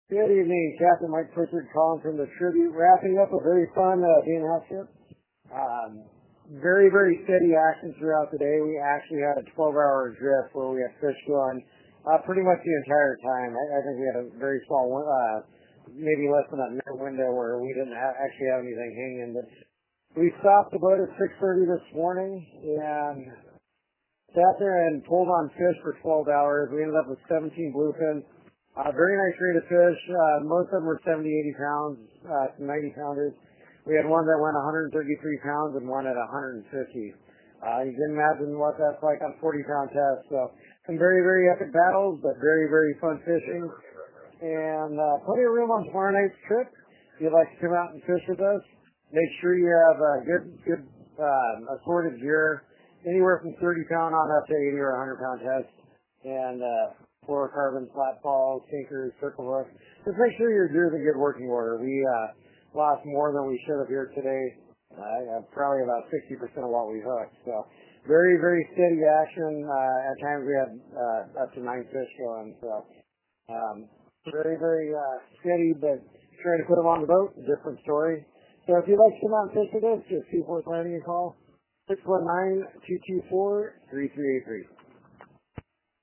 Good evening, Captain Mike Pritchard calling from the Tribute, wrapping up a very fun day-and-a-half trip. Very, very steady action throughout the day. We actually had a 12-hour drift where we had fish going pretty much the entire time. I think we had a very small, maybe less than a minute window where we didn't actually have anything hanging. But we stopped the boat at 6:30 this morning and sat there and pulled on fish for 12 hours. We ended up with 17 bluefins. Very nice rate of fish. Most of them were 70, 80 pounds, some 90 pounders. We had one that went 133 pounds and one at 150. You can imagine what that's like on 40-pound test. So some very, very epic battles, but very, very fun fishing. And plenty of room on tomorrow night's trip. If you'd like to come out and fish with us, make sure you have a good assorted gear, anywhere from 30 pound on up to 80 or 100-pound test. And fluorocarbon, flat balls, sinkers, circle hooks. Just make sure your gear is in good working order. We lost more than we should have here today. Probably about 60% of what we hooked. So very, very steady action. At times we had up to 9 fish going. So very, very steady, but trying to put them on the boat, a different story. So if you'd like to come out and fish with us, just Seaport Landing and call 619-224-3383.